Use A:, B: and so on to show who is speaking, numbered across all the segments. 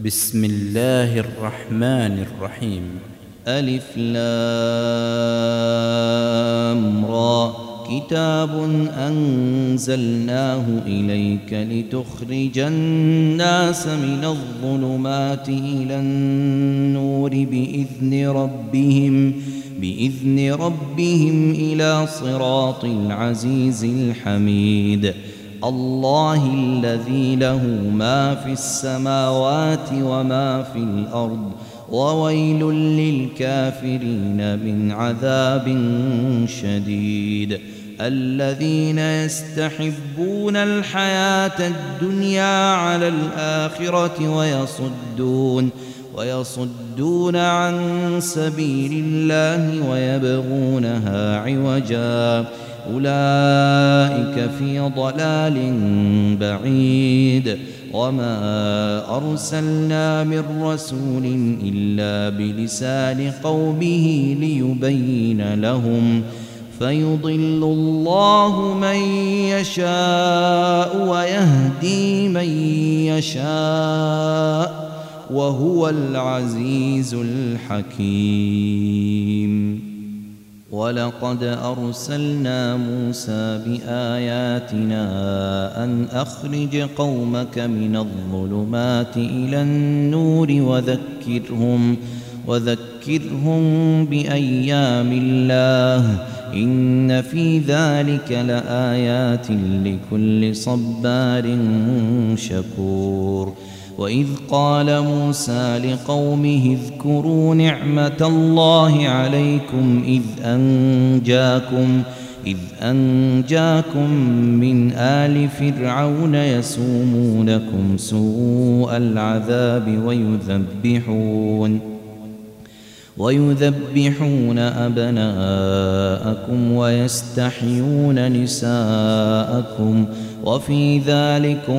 A: بسم الله الرحمن الرحيم.
B: ألف لام را كتاب أنزلناه إليك لتخرج الناس من الظلمات إلى النور بإذن ربهم إلى صراط العزيز الحميد. الله الذي له ما في السماوات وما في الأرض وويل للكافرين من عذاب شديد. الذين يستحبون الحياة الدنيا على الآخرة ويصدون عن سبيل الله ويبغونها عوجا أولئك في ضلال بعيد. وما أرسلنا من رسول إلا بلسان قومه ليبين لهم فيضل الله من يشاء ويهدي من يشاء وهو العزيز الحكيم. ولقد أرسلنا موسى بآياتنا أن أخرج قومك من الظلمات إلى النور وذكرهم بأيام الله إن في ذلك لآيات لكل صبار شكور. وإذ قال موسى لقومه اذكروا نعمة الله عليكم إذ أنجاكم من آل فرعون يسومونكم سوء العذاب ويذبحون أبناءكم ويستحيون نساءكم وفي ذلكم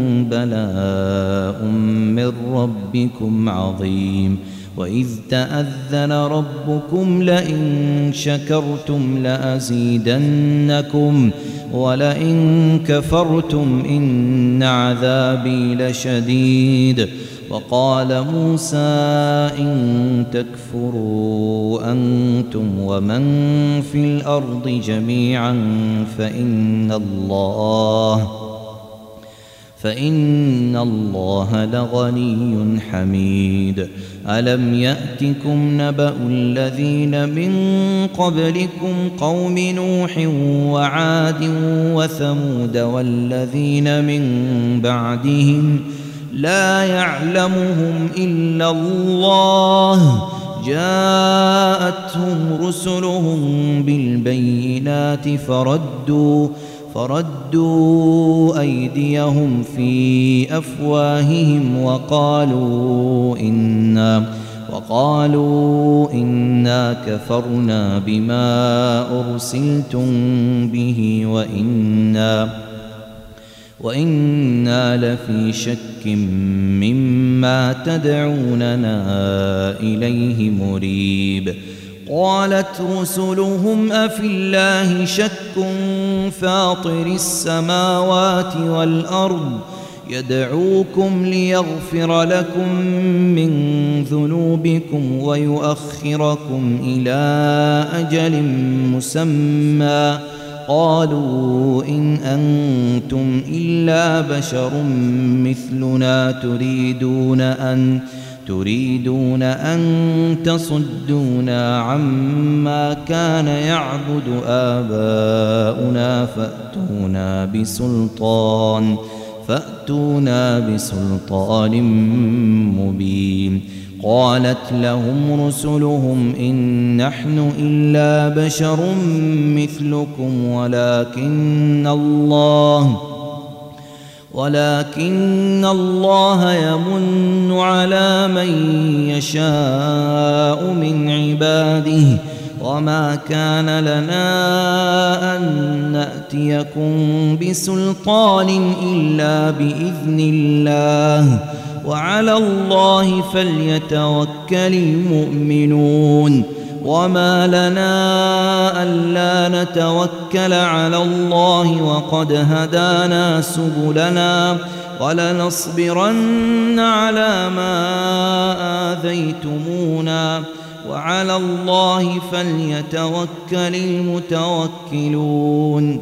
B: بلاء من ربكم عظيم. وإذ تأذن ربكم لئن شكرتم لأزيدنكم ولئن كفرتم إن عذابي لشديد. وقال موسى إن تكفروا أنتم ومن في الأرض جميعا فإن الله لغني حميد. ألم يأتكم نبأ الذين من قبلكم قوم نوح وعاد وثمود والذين من بعدهم لا يعلمهم إلا الله جاءتهم رسلهم بالبينات فردوا أيديهم في أفواههم وقالوا إنا كفرنا بما أرسلتم به وإنا لفي شك مما تدعوننا إليه مريب. قالت رسلهم أفي الله شك فاطر السماوات والأرض يدعوكم ليغفر لكم من ذنوبكم ويؤخركم إلى أجل مسمى قالوا إن أنتم إلا بشر مثلنا تريدون أن تصدونا عما كان يعبد آباؤنا فأتونا بسلطان مبين. قالت لهم رسلهم إن نحن إلا بشر مثلكم ولكن الله يمن على من يشاء من عباده وما كان لنا أن نأتيكم بسلطان إلا بإذن الله وعلى الله فليتوكل المؤمنون. وما لنا ألا نتوكل على الله وقد هدانا سبلنا ولنصبرن على ما آذيتمونا وعلى الله فليتوكل المتوكلون.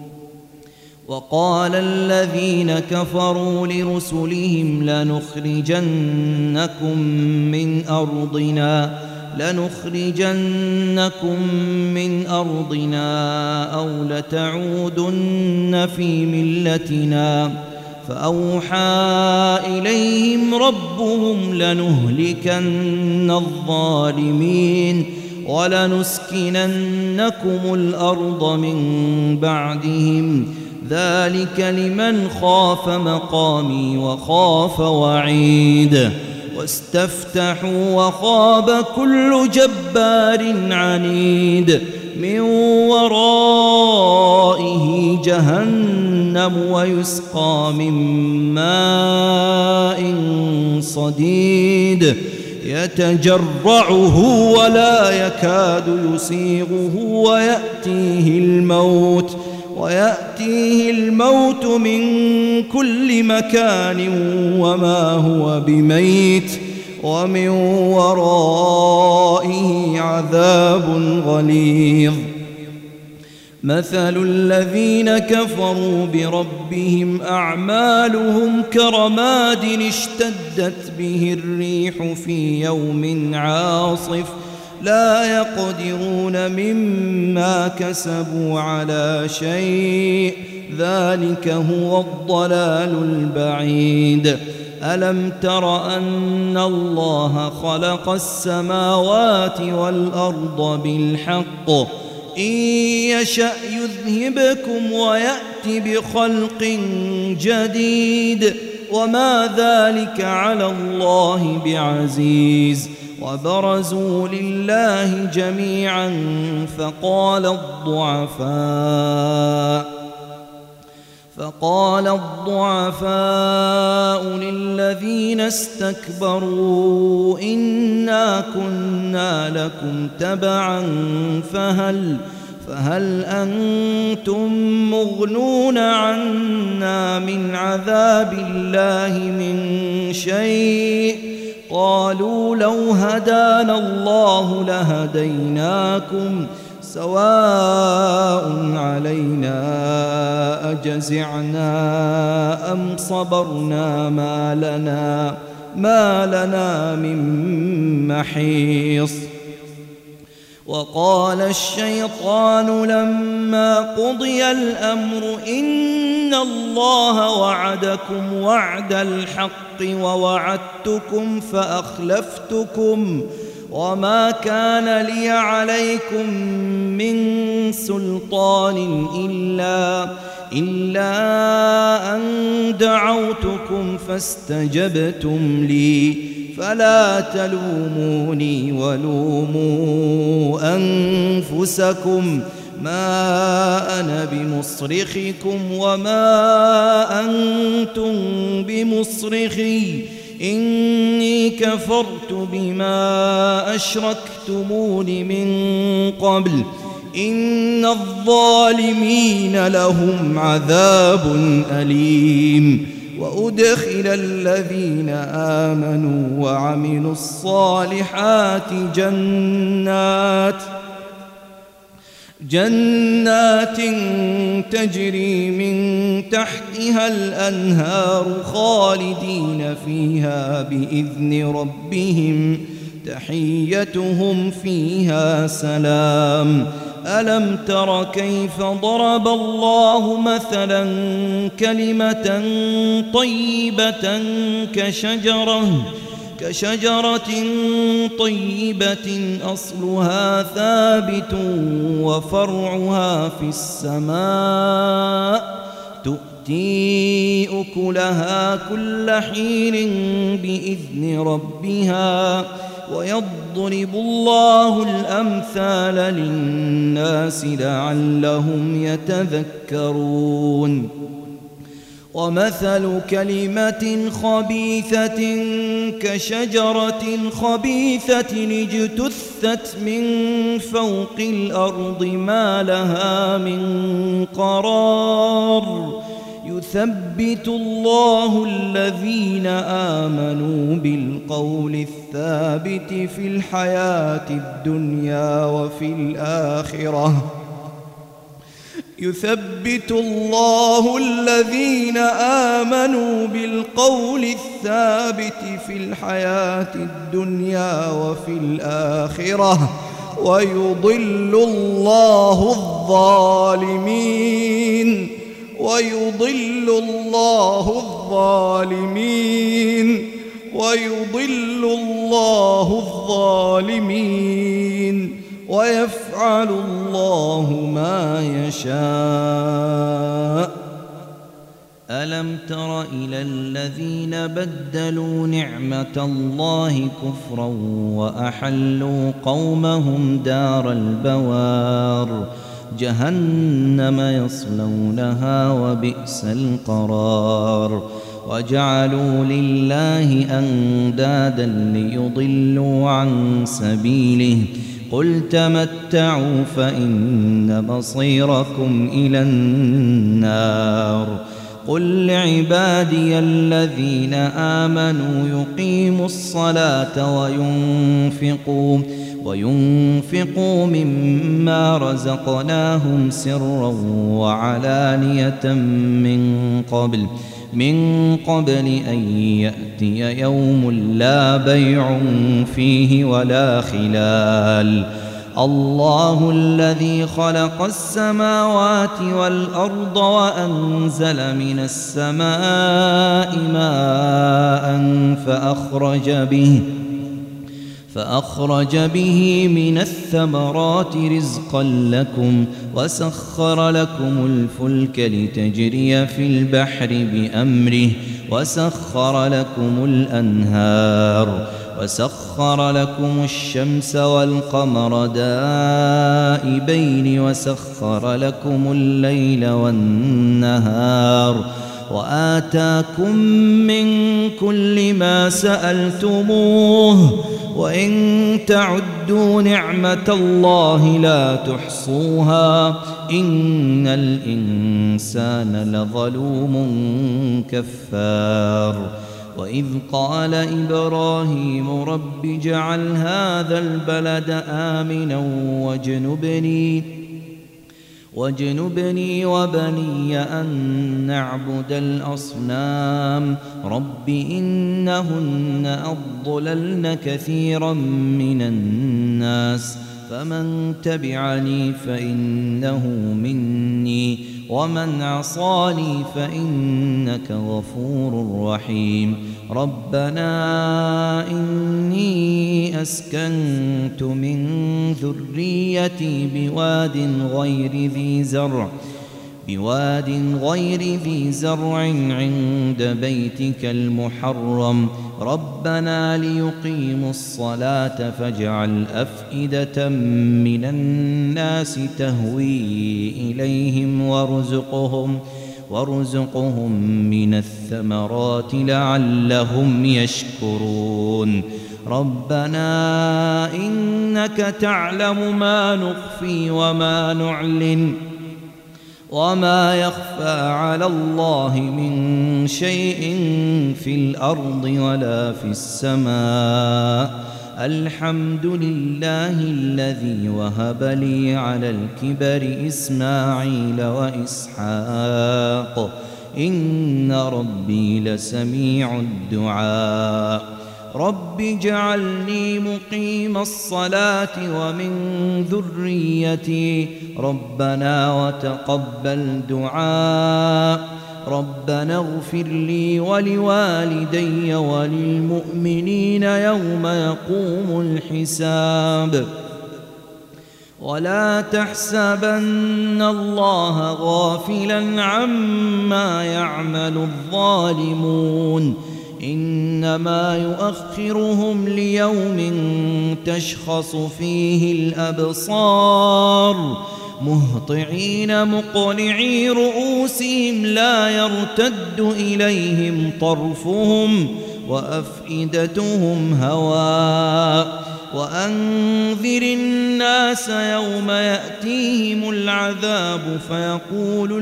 B: وقال الذين كفروا لرسلهم لنخرجنكم من أرضنا أو لتعودن في ملتنا فأوحى إليهم ربهم لنهلكن الظالمين ولنسكننكم الأرض من بعدهم ذلك لمن خاف مقامي وخاف وعيد. واستفتحوا وخاب كل جبار عنيد من ورائه جهنم ويسقى من ماء صديد يتجرعه ولا يكاد يسيغه ويأتيه الموت من كل مكان وما هو بميت ومن ورائه عذاب غليظ. مثل الذين كفروا بربهم أعمالهم كرماد اشتدت به الريح في يوم عاصف لا يقدرون مما كسبوا على شيء ذلك هو الضلال البعيد. ألم تر أن الله خلق السماوات والأرض بالحق إن يشأ يذهبكم ويأت بخلق جديد وما ذلك على الله بعزيز. وبرزوا لله جميعا فقال الضعفاء للذين استكبروا إنا كنا لكم تبعا فهل أنتم مغنون عنا من عذاب الله من شيء قالوا لو هدانا الله لهديناكم سواء علينا أجزعنا أم صبرنا ما لنا من محيص. وقال الشيطان لما قضي الأمر إن الله وعدكم وعد الحق ووعدتكم فأخلفتكم وما كان لي عليكم من سلطان إلا أن دعوتكم فاستجبتم لي فلا تلوموني ولوموا أنفسكم ما أنا بمصرخكم وما أنتم بمصرخي إني كفرت بما أشركتمون من قبل إن الظالمين لهم عذاب أليم. وأدخل الذين آمنوا وعملوا الصالحات جنات تجري من تحتها الأنهار خالدين فيها بإذن ربهم تحيتهم فيها سلام. ألم تر كيف ضرب الله مثلا كلمة طيبة كشجرة طيبة أصلها ثابت وفرعها في السماء تؤتي أكلها كل حين بإذن ربها ويضرب الله الأمثال للناس لعلهم يتذكرون. ومثل كلمة خبيثة كشجرة خبيثة اجتثت من فوق الأرض ما لها من قرار يثبت يثبت الله الذين آمنوا بالقول الثابت في الحياة الدنيا وفي الآخرة يثبت الله الذين آمنوا بالقول الثابت في الحياة الدنيا وفي الآخرة ويضل الله الظالمين ويضل الله الظالمين ويفعل الله ما يشاء. ألم تر إلى الذين بدلوا نعمة الله كفرا وأحلوا قومهم دار البوار جهنم يصلونها وبئس القرار وجعلوا لله أندادا ليضلوا عن سبيله قل تمتعوا فإن مصيركم إلى النار. قل لعبادي الذين آمنوا يقيموا الصلاة وينفقوا مما رزقناهم سرا وعلانية من قبل أن يأتي يوم لا بيع فيه ولا خلال. الله الذي خلق السماوات والأرض وأنزل من السماء ماء فأخرج به من الثمرات رزقا لكم وسخر لكم الفلك لتجري في البحر بأمره وسخر لكم الأنهار وسخر لكم الشمس والقمر دائبين وسخر لكم الليل والنهار وآتاكم من كل ما سألتموه وإن تعدوا نعمة الله لا تحصوها إن الإنسان لظلوم كفار. وإذ قال إبراهيم رب اجعل هذا البلد آمنا واجنبني وبني أن نعبد الأصنام رب إنهن أضللن كثيرا من الناس فمن تبعني فإنه مني ومن عصاني فإنك غفور رحيم. ربنا إني أسكنت من ذريتي بواد غير ذي زرع عند بيتك المحرم ربنا ليقيموا الصلاة فاجعل أفئدة من الناس تهوي إليهم وارزقهم من الثمرات لعلهم يشكرون. ربنا إنك تعلم ما نخفي وما نعلن وما يخفى على الله من شيء في الأرض ولا في السماء. الحمد لله الذي وهب لي على الكبر إسماعيل وإسحاق إن ربي لسميع الدعاء. رب اجعلني مقيم الصلاة ومن ذريتي ربنا وتقبل دعاء. ربنا اغفر لي ولوالدي وللمؤمنين يوم يقوم الحساب. ولا تحسبن الله غافلا عما يعمل الظالمون إنما يؤخرهم ليوم تشخص فيه الأبصار مهطعين مقنعي رؤوسهم لا يرتد إليهم طرفهم وأفئدتهم هواء وأنذر الناس يوم يأتيهم العذاب فيقول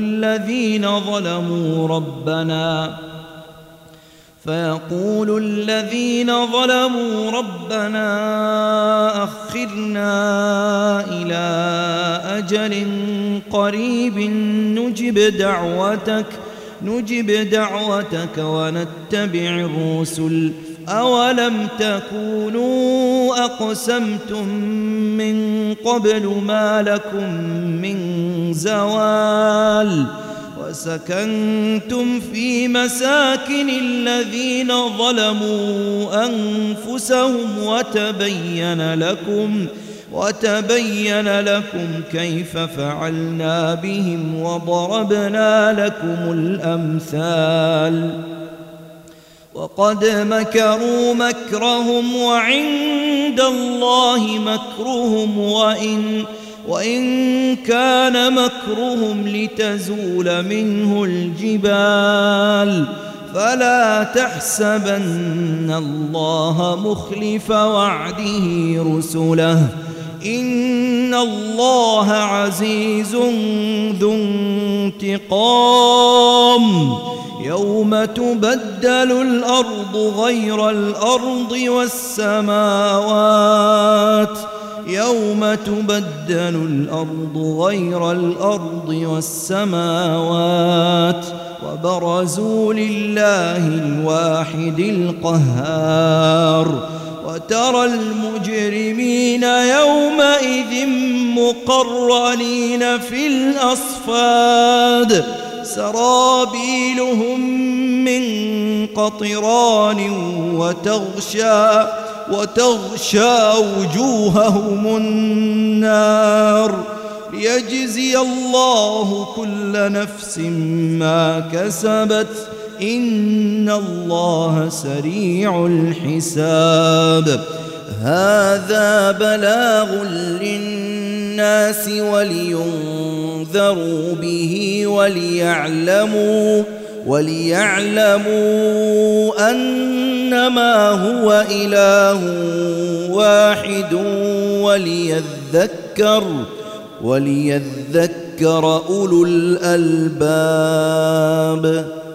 B: الذين ظلموا ربنا أخرنا إلى أجل قريب نجب دعوتك ونتبع الرسل أولم تكونوا أقسمتم من قبل ما لكم من زوال وسكنتم في مساكن الذين ظلموا أنفسهم وتبين لكم كيف فعلنا بهم وضربنا لكم الأمثال وقد مكروا مكرهم وعند الله مكرهم وإن كان مكرهم لتزول منه الجبال فلا تحسبن الله مخلف وعده رسله إن الله عزيز ذو انتقام يوم تبدل الأرض غير الأرض والسماوات وبرزوا لله الواحد القهار وترى المجرمين يومئذ مقرنين في الأصفاد سرابيلهم من قطران وتغشى وجوههم النار ليجزي الله كل نفس ما كسبت إن الله سريع الحساب هذا بلاغ للناس ولينذروا به وليعلموا أنما هو إله واحد وليذكر أولو الألباب